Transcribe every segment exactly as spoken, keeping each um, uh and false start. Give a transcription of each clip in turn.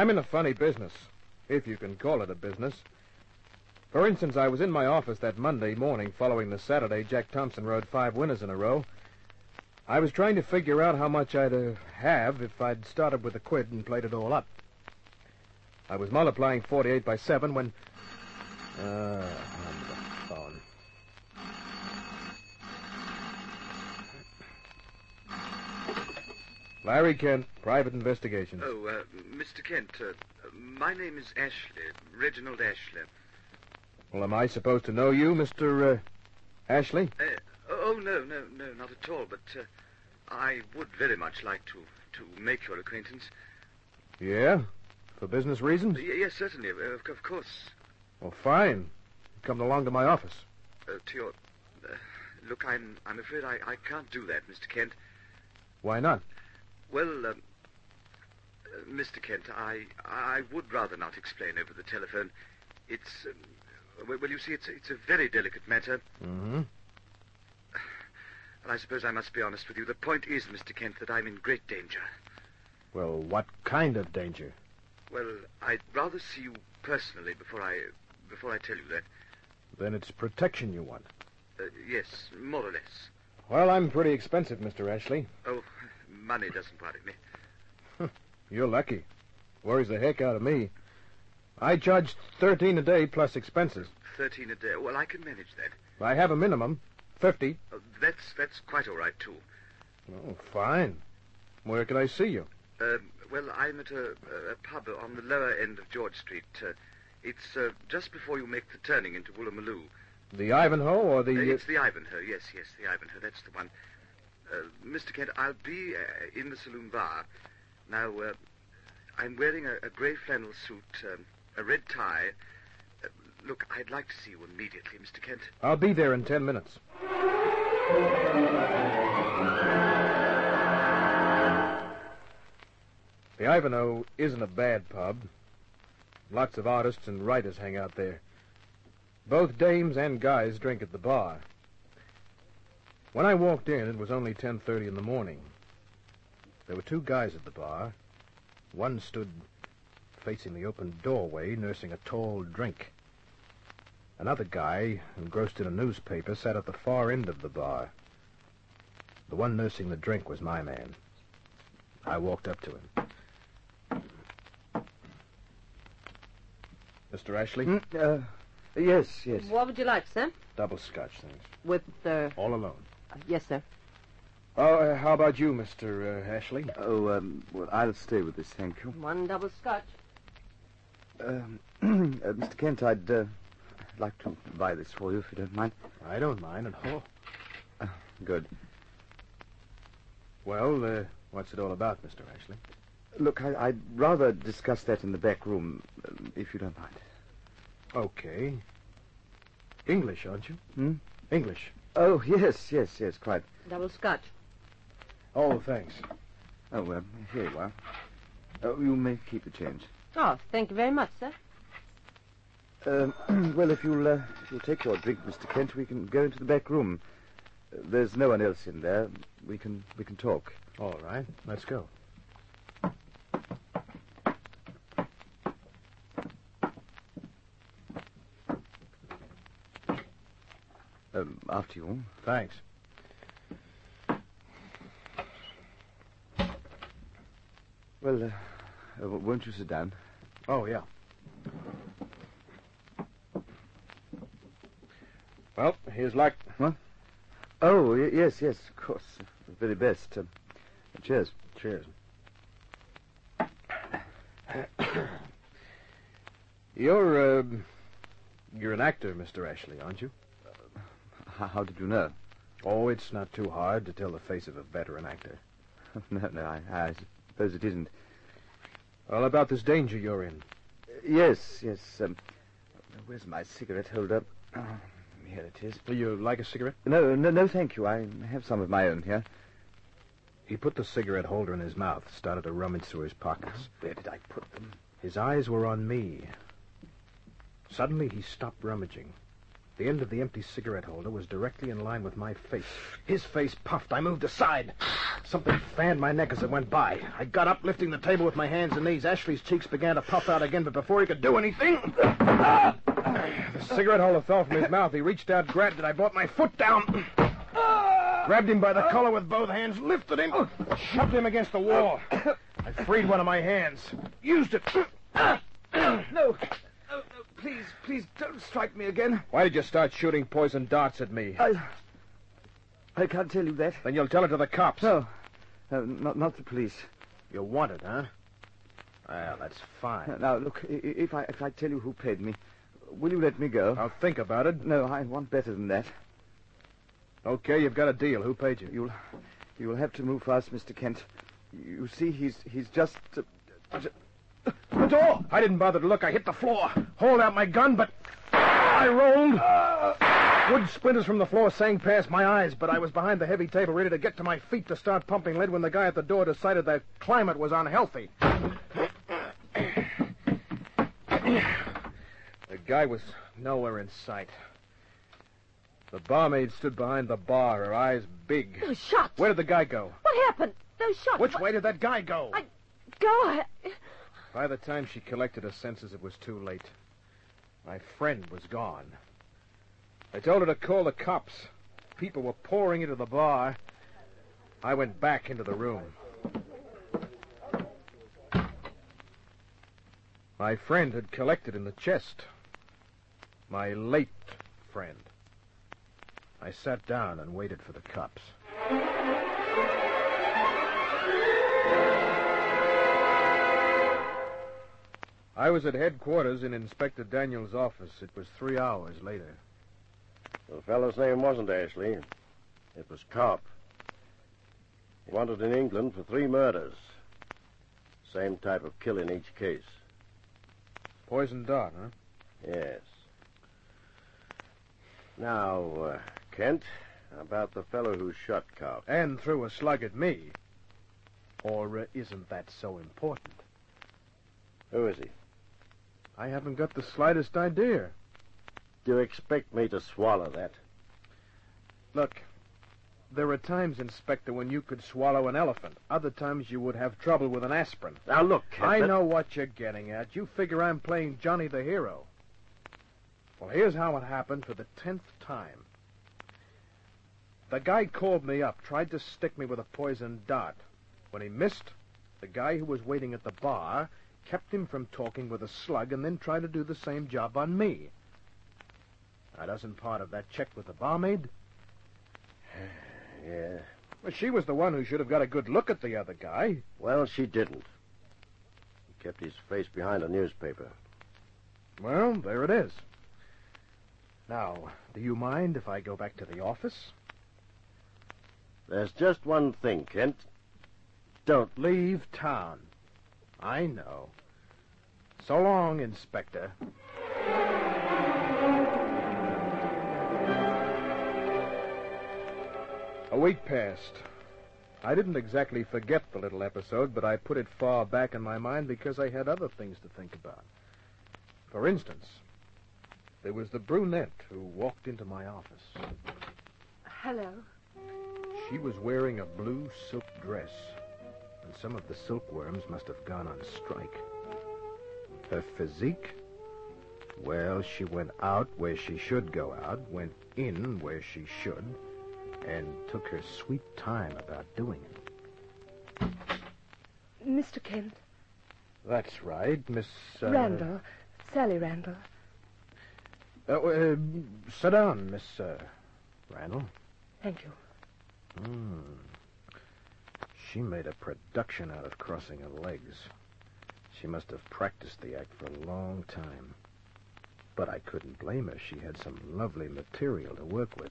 I'm in a funny business, if you can call it a business. For instance, I was in my office that Monday morning following the Saturday Jack Thompson rode five winners in a row. I was trying to figure out how much I'd uh, have if I'd started with a quid and played it all up. I was multiplying forty-eight by seven when... Uh, on the phone. Larry Kent, Private Investigation. Oh, uh, Mister Kent, uh, my name is Ashley, Reginald Ashley. Well, am I supposed to know you, Mister Uh, Ashley? Uh, oh, no, no, no, not at all, but uh, I would very much like to, to make your acquaintance. Yeah? For business reasons? Uh, yes, certainly, uh, of, of course. Well, fine. Come along to my office. Uh, to your... Uh, look, I'm, I'm afraid I, I can't do that, Mister Kent. Why not? Well, um, uh, Mister Kent, I I would rather not explain over the telephone. It's, um, well, you see, it's, it's a very delicate matter. Mm-hmm. And I suppose I must be honest with you. The point is, Mister Kent, that I'm in great danger. Well, what kind of danger? Well, I'd rather see you personally before I before I tell you that. Then it's protection you want. Uh, yes, more or less. Well, I'm pretty expensive, Mister Ashley. Oh, money doesn't worry me. You're lucky. Worries the heck out of me. I charge thirteen a day plus expenses. Thirteen a day. Well, I can manage that. I have a minimum. Fifty. Uh, that's that's quite all right, too. Oh, fine. Where can I see you? Uh, well, I'm at a, a pub on the lower end of George Street. Uh, it's uh, just before you make the turning into Woolloomooloo. The Ivanhoe or the... Uh, it's the Ivanhoe, yes, yes, the Ivanhoe. That's the one. Uh, Mister Kent, I'll be uh, in the saloon bar. Now, uh, I'm wearing a, a grey flannel suit, um, a red tie. Uh, look, I'd like to see you immediately, Mister Kent. I'll be there in ten minutes. The Ivanhoe isn't a bad pub. Lots of artists and writers hang out there. Both dames and guys drink at the bar. When I walked in, it was only ten thirty in the morning. There were two guys at the bar. One stood facing the open doorway, nursing a tall drink. Another guy, engrossed in a newspaper, sat at the far end of the bar. The one nursing the drink was my man. I walked up to him. Mister Ashley? Mm, uh, yes, yes. What would you like, sir? Double scotch, thanks. With, uh... All alone. Uh, yes, sir. Oh, uh, how about you, Mister Uh, Ashley? Oh, um, well, I'll stay with this, thank you. One double scotch. Um, uh, Mister Kent, I'd uh, like to buy this for you, if you don't mind. I don't mind at all. Uh, good. Well, uh, what's it all about, Mister Ashley? Look, I, I'd rather discuss that in the back room, um, if you don't mind. Okay. English, aren't you? Hmm? English. Oh, yes, yes, yes, quite. Double scotch. Oh, thanks. Oh, well, here you are. Oh, you may keep the change. Oh, thank you very much, sir. Um, well, if you'll, uh, if you'll take your drink, Mister Kent, we can go into the back room. Uh, there's no one else in there. We can, we can talk. All right, let's go. Um, after you. Thanks. Well, uh, uh, won't you sit down? Oh, yeah. Well, here's luck. What? Oh, y- yes, yes, of course. The very best. Um, cheers. Cheers. You're, uh, you're an actor, Mister Ashley, aren't you? H- how did you know? Oh, it's not too hard to tell the face of a veteran actor. no, no, I, I suppose it isn't. Well, about this danger you're in. Uh, yes, yes. Um, where's my cigarette holder? Oh, here it is. Do you like a cigarette? No, no, no, thank you. I have some of my own here. He put the cigarette holder in his mouth, started to rummage through his pockets. Where did I put them? His eyes were on me. Suddenly, he stopped rummaging. The end of the empty cigarette holder was directly in line with my face. His face puffed. I moved aside. Something fanned my neck as it went by. I got up, lifting the table with my hands and knees. Ashley's cheeks began to puff out again, but before he could do anything... The cigarette holder fell from his mouth. He reached out, grabbed it. I brought my foot down. Grabbed him by the collar with both hands, lifted him, shoved him against the wall. I freed one of my hands. Used it. No. No, no, please, please don't strike me again. Why did you start shooting poison darts at me? I... I can't tell you that. Then you'll tell it to the cops. No. No, not, not the police. You want it, huh? Well, that's fine. Now, look, i- if I, if I tell you who paid me, will you let me go? I'll think about it. No, I want better than that. Okay, you've got a deal. Who paid you? You'll... You'll have to move fast, Mister Kent. You see, he's... he's just... Uh, uh, The door! I didn't bother to look. I hit the floor. Hauled out my gun, but I rolled. Wood splinters from the floor sang past my eyes, but I was behind the heavy table, ready to get to my feet to start pumping lead when the guy at the door decided the climate was unhealthy. The guy was nowhere in sight. The barmaid stood behind the bar, her eyes big. Those shots. Where did the guy go? What happened? Those shots. Which what... way did that guy go? I... Go. I... By the time she collected her senses, it was too late. My friend was gone. I told her to call the cops. People were pouring into the bar. I went back into the room. My friend had collected in the chest. My late friend. I sat down and waited for the cops. I was at headquarters in Inspector Daniels' office. It was three hours later. The fellow's name wasn't Ashley. It was Cobb. Wanted in England for three murders. Same type of kill in each case. Poison dart, huh? Yes. Now, uh, Kent, about the fellow who shot Cobb. And threw a slug at me. Or uh, isn't that so important? Who is he? I haven't got the slightest idea. Do you expect me to swallow that? Look, there are times, Inspector, when you could swallow an elephant. Other times you would have trouble with an aspirin. Now, look, Kent... I that- know what you're getting at. You figure I'm playing Johnny the hero. Well, here's how it happened for the tenth time. The guy called me up, tried to stick me with a poison dart. When he missed, the guy who was waiting at the bar kept him from talking with a slug and then tried to do the same job on me. Now, doesn't part of that check with the barmaid? Yeah. Well, she was the one who should have got a good look at the other guy. Well, she didn't. He kept his face behind a newspaper. Well, there it is. Now, do you mind if I go back to the office? There's just one thing, Kent. Don't Leave town. I know. So long, Inspector. A week passed. I didn't exactly forget the little episode, but I put it far back in my mind because I had other things to think about. For instance, there was the brunette who walked into my office. Hello. She was wearing a blue silk dress, and some of the silkworms must have gone on strike. Her physique? Well, she went out where she should go out, went in where she should, and took her sweet time about doing it. Mister Kent. That's right, Miss... Uh, Randall. Sally Randall. Uh, uh, sit down, Miss uh, Randall. Thank you. Hmm. She made a production out of crossing her legs. She must have practiced the act for a long time. But I couldn't blame her. She had some lovely material to work with.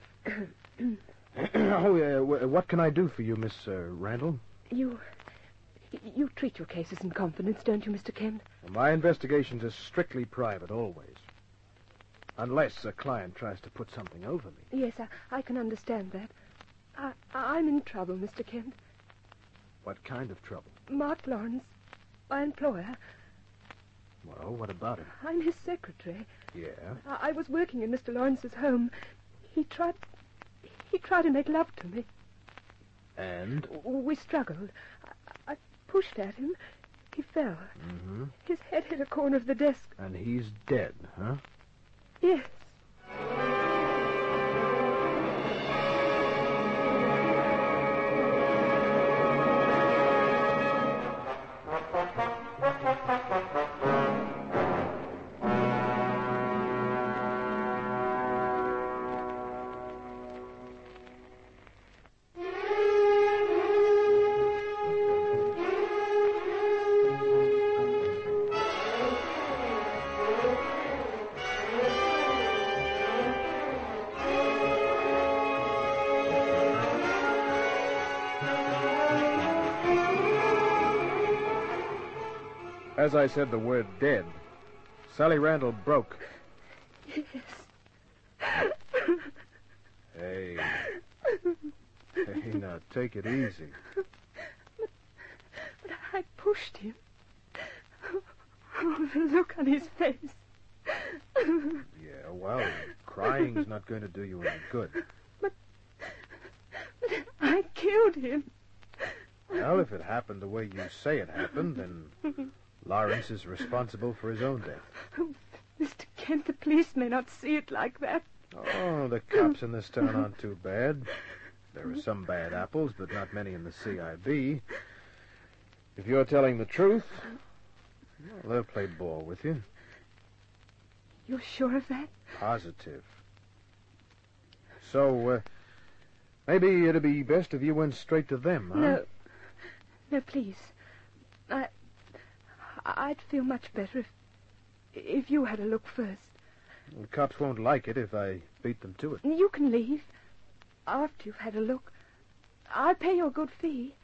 oh, uh, what can I do for you, Miss uh, Randall? You... You treat your cases in confidence, don't you, Mister Kent? Well, my investigations are strictly private, always. Unless a client tries to put something over me. Yes, I, I can understand that. I, I'm in trouble, Mister Kent. What kind of trouble? Mark Lawrence, my employer, Well, what about him? I'm his secretary. Yeah? I, I was working in Mister Lawrence's home. He tried... He tried to make love to me. And? We struggled. I, I pushed at him. He fell. Mm-hmm. His head hit a corner of the desk. And he's dead, huh? Yes. As I said the word dead, Sally Randall broke. Yes. Hey. Hey, now, take it easy. But, but I pushed him. Oh, the look on his face. Yeah, well, crying's not going to do you any good. But, but I killed him. Well, if it happened the way you say it happened, then Lawrence is responsible for his own death. Oh, Mister Kent, the police may not see it like that. Oh, the cops in this town aren't too bad. There are some bad apples, but not many in the C I B. If you're telling the truth, well, they'll play ball with you. You're sure of that? Positive. So, uh, maybe it'd be best if you went straight to them, huh? No. No, please. I... I'd feel much better if... if you had a look first. The cops won't like it if I beat them to it. You can leave. After you've had a look. I'll pay you a good fee.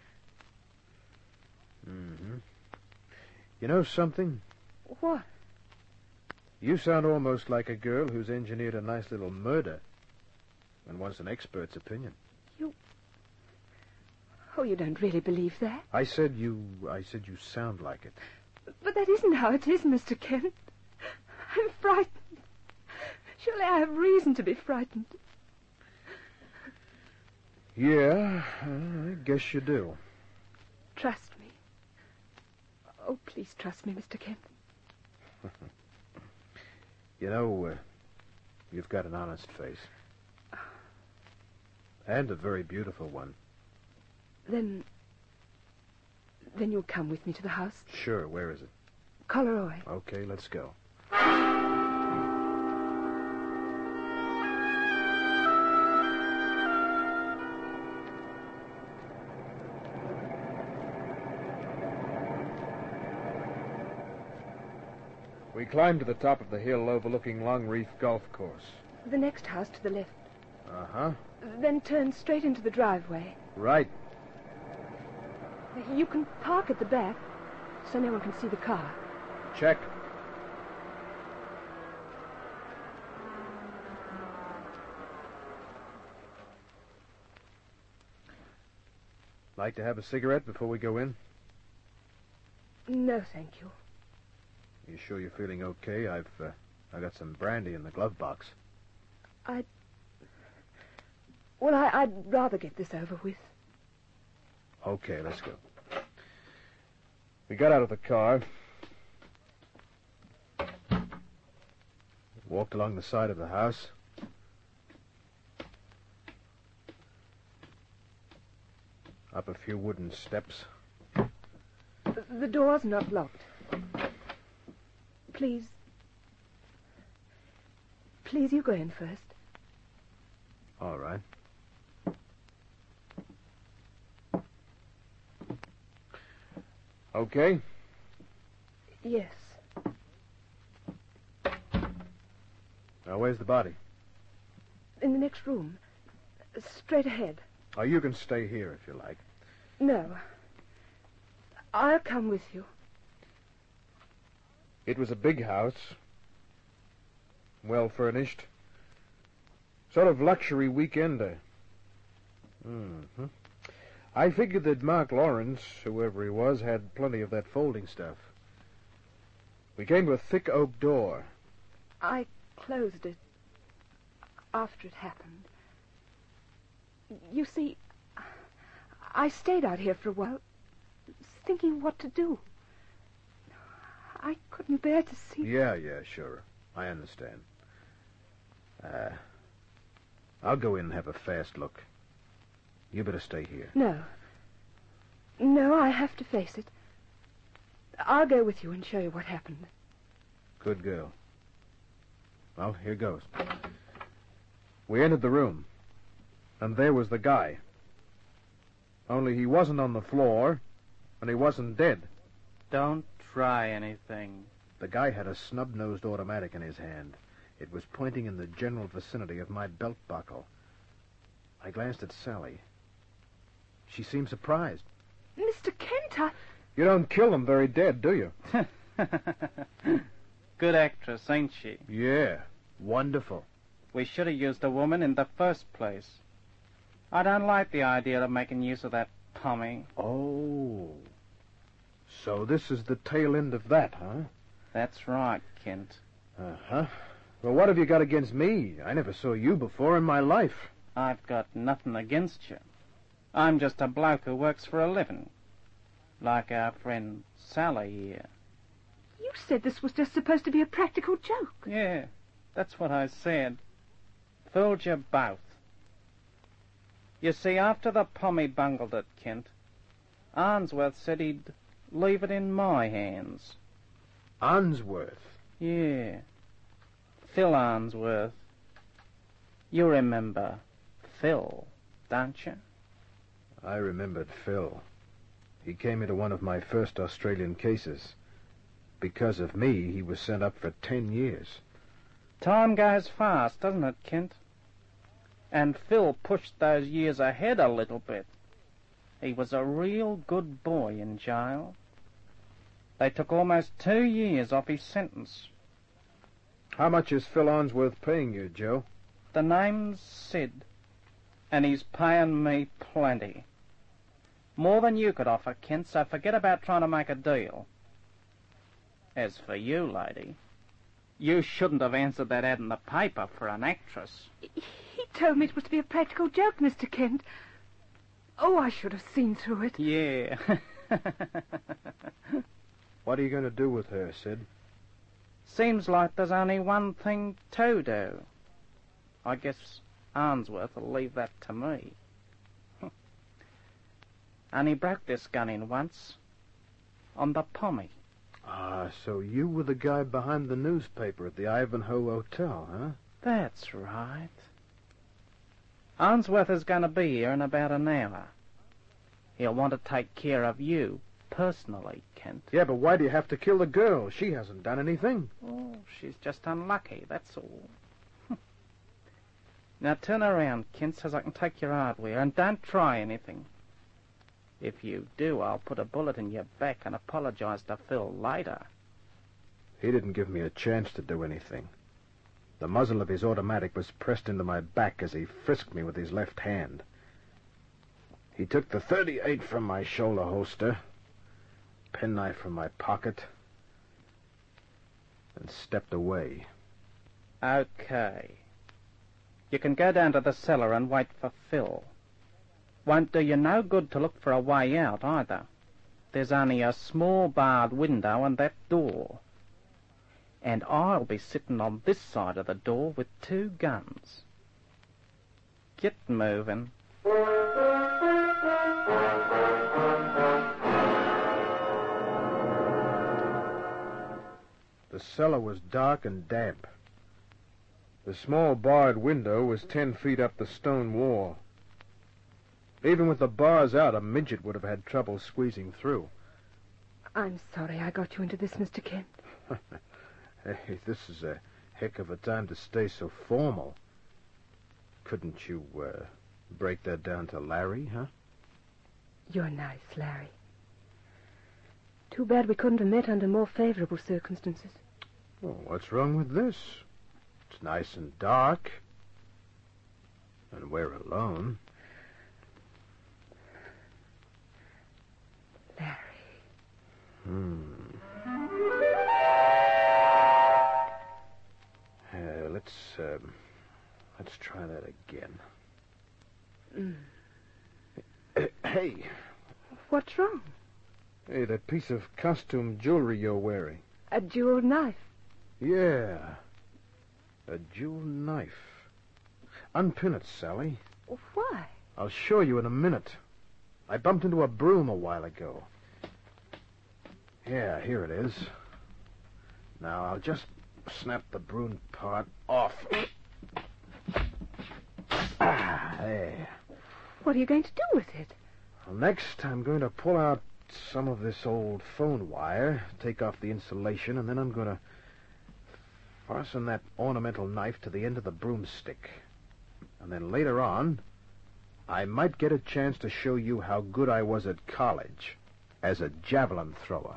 Mm-hmm. You know something? What? You sound almost like a girl who's engineered a nice little murder and wants an expert's opinion. You... Oh, you don't really believe that? I said you... I said you sound like it. But that isn't how it is, Mister Kent. I'm frightened. Surely I have reason to be frightened. Yeah, I guess you do. Trust me. Oh, please trust me, Mister Kent. You know, uh, you've got an honest face. And a very beautiful one. Then... Then you'll come with me to the house? Sure, where is it? Coloroy. Okay, let's go. We climbed to the top of the hill overlooking Long Reef Golf Course. The next house to the left. Uh-huh. Then turn straight into the driveway. Right. You can park at the back, so no one can see the car. Check. Like to have a cigarette before we go in? No, thank you. You sure you're feeling okay? I've, uh, I got some brandy in the glove box. I'd... Well, I, I'd rather get this over with. Okay, let's go. We got out of the car, walked along the side of the house, up a few wooden steps. The, the door's not locked. Please... Please, you go in first. All right. Okay? Yes. Now, where's the body? In the next room. Straight ahead. Oh, you can stay here if you like. No. I'll come with you. It was a big house. Well furnished. Sort of luxury weekender. Mm-hmm. I figured that Mark Lawrence, whoever he was, had plenty of that folding stuff. We came to a thick oak door. I closed it after it happened. You see, I stayed out here for a while, thinking what to do. I couldn't bear to see... Yeah, yeah, sure. I understand. Uh, I'll go in and have a fast look. You better stay here. No. No, I have to face it. I'll go with you and show you what happened. Good girl. Well, here goes. We entered the room, and there was the guy. Only he wasn't on the floor, and he wasn't dead. Don't try anything. The guy had a snub-nosed automatic in his hand. It was pointing in the general vicinity of my belt buckle. I glanced at Sally. She seemed surprised. Mister Kent, I... You don't kill them very dead, do you? Good actress, ain't she? Yeah, wonderful. We should have used a woman in the first place. I don't like the idea of making use of that Tommy. Oh. So this is the tail end of that, huh? That's right, Kent. Uh-huh. Well, what have you got against me? I never saw you before in my life. I've got nothing against you. I'm just a bloke who works for a living. Like our friend Sally here. You said this was just supposed to be a practical joke. Yeah, that's what I said. Fooled you both. You see, after the Pommy bungled it, Kent, Arnsworth said he'd leave it in my hands. Arnsworth? Yeah. Phil Arnsworth. You remember Phil, don't you? I remembered Phil. He came into one of my first Australian cases. Because of me, he was sent up for ten years. Time goes fast, doesn't it, Kent? And Phil pushed those years ahead a little bit. He was a real good boy in jail. They took almost two years off his sentence. How much is Phil Arnsworth paying you, Joe? The name's Sid, and he's paying me plenty. More than you could offer, Kent, so forget about trying to make a deal. As for you, lady, you shouldn't have answered that ad in the paper for an actress. He told me it was to be a practical joke, Mister Kent. Oh, I should have seen through it. Yeah. What are you going to do with her, Sid? Seems like there's only one thing to do. I guess Arnsworth will leave that to me. And he broke this gun in once. On the Pommy. Ah, so you were the guy behind the newspaper at the Ivanhoe Hotel, huh? That's right. Arnsworth is going to be here in about an hour. He'll want to take care of you personally, Kent. Yeah, but why do you have to kill the girl? She hasn't done anything. Oh, she's just unlucky, that's all. Now turn around, Kent, so I can take your hardware, and don't try anything. If you do, I'll put a bullet in your back and apologize to Phil later. He didn't give me a chance to do anything. The muzzle of his automatic was pressed into my back as he frisked me with his left hand. He took the thirty-eight from my shoulder holster, penknife from my pocket, and stepped away. Okay. You can go down to the cellar and wait for Phil. Won't do you no good to look for a way out, either. There's only a small barred window and that door. And I'll be sitting on this side of the door with two guns. Get moving. The cellar was dark and damp. The small barred window was ten feet up the stone wall. Even with the bars out, a midget would have had trouble squeezing through. I'm sorry I got you into this, Mister Kent. Hey, this is a heck of a time to stay so formal. Couldn't you, uh, break that down to Larry, huh? You're nice, Larry. Too bad we couldn't have met under more favorable circumstances. Well, what's wrong with this? It's nice and dark. And we're alone. Larry. Hmm. let's, um, let's try that again. Mm. Hey. What's wrong? Hey, that piece of costume jewelry you're wearing. A jeweled knife. Yeah. A jeweled knife. Unpin it, Sally. Why? I'll show you in a minute. I bumped into a broom a while ago. Yeah, here it is. Now, I'll just snap the broom part off. Ah, there. What are you going to do with it? Well, next, I'm going to pull out some of this old phone wire, take off the insulation, and then I'm going to fasten that ornamental knife to the end of the broomstick. And then later on, I might get a chance to show you how good I was at college as a javelin thrower.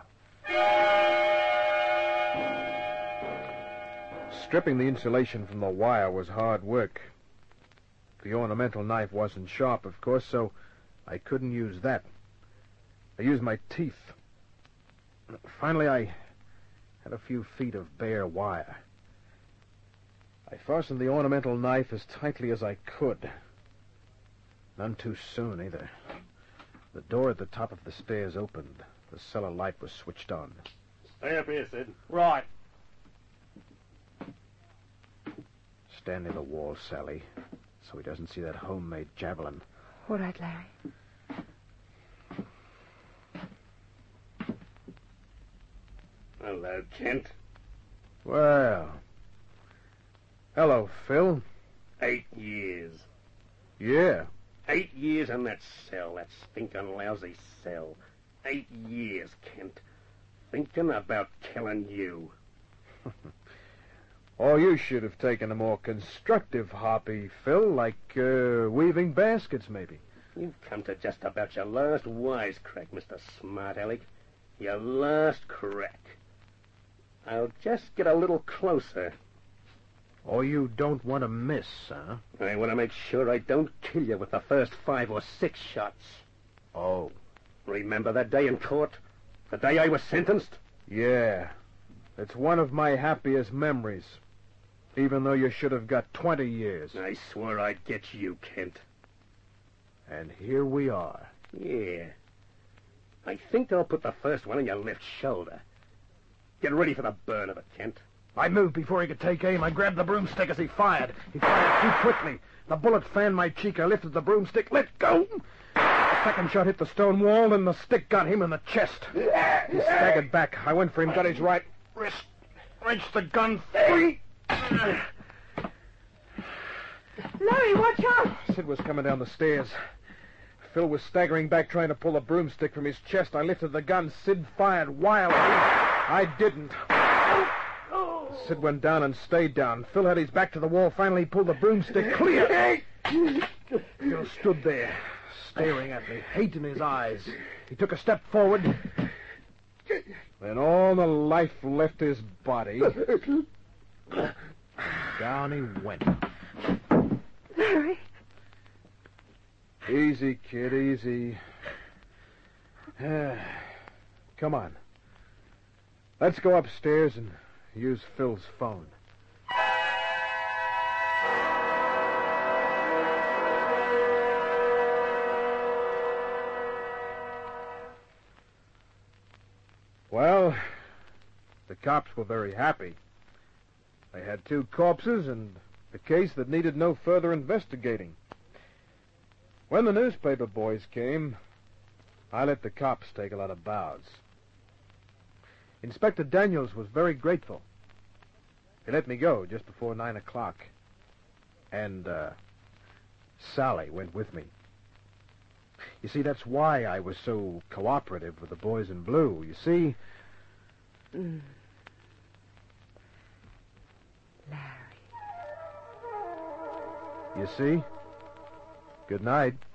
Stripping the insulation from the wire was hard work. The ornamental knife wasn't sharp, of course, so I couldn't use that. I used my teeth. Finally, I had a few feet of bare wire. I fastened the ornamental knife as tightly as I could. None too soon, either. The door at the top of the stairs opened. The cellar light was switched on. Stay up here, Sid. Right. Stand near the wall, Sally, so he doesn't see that homemade javelin. All right, Larry. Hello, Kent. Well. Hello, Phil. Eight years. Yeah. Eight years in that cell, that stinking lousy cell. Eight years, Kent. Thinking about killing you. Or you should have taken a more constructive hobby, Phil, like uh, weaving baskets, maybe. You've come to just about your last wisecrack, Mister Smart Aleck. Your last crack. I'll just get a little closer. Or you don't want to miss, huh? I want to make sure I don't kill you with the first five or six shots. Oh. Remember that day in court? The day I was sentenced? Yeah. It's one of my happiest memories. Even though you should have got twenty years. I swore I'd get you, Kent. And here we are. Yeah. I think I'll put the first one on your left shoulder. Get ready for the burn of it, Kent. I moved before he could take aim. I grabbed the broomstick as he fired. He fired too quickly. The bullet fanned my cheek. I lifted the broomstick. Let go! The second shot hit the stone wall, and the stick got him in the chest. He staggered back. I went for him, got his right wrist, wrenched the gun free. Larry, watch out! Sid was coming down the stairs. Phil was staggering back, trying to pull a broomstick from his chest. I lifted the gun. Sid fired wildly. I didn't. Sid went down and stayed down. Phil had his back to the wall. Finally, he pulled the broomstick clear. Phil stood there, staring at me, hate in his eyes. He took a step forward. Then all the life left his body. Down he went. Larry. Easy, kid, easy. Come on. Let's go upstairs and use Phil's phone. Well, the cops were very happy. They had two corpses and a case that needed no further investigating. When the newspaper boys came, I let the cops take a lot of bows. Inspector Daniels was very grateful. He let me go just before nine o'clock. And, uh, Sally went with me. You see, that's why I was so cooperative with the boys in blue. You see... Mm. Larry. You see? Good night.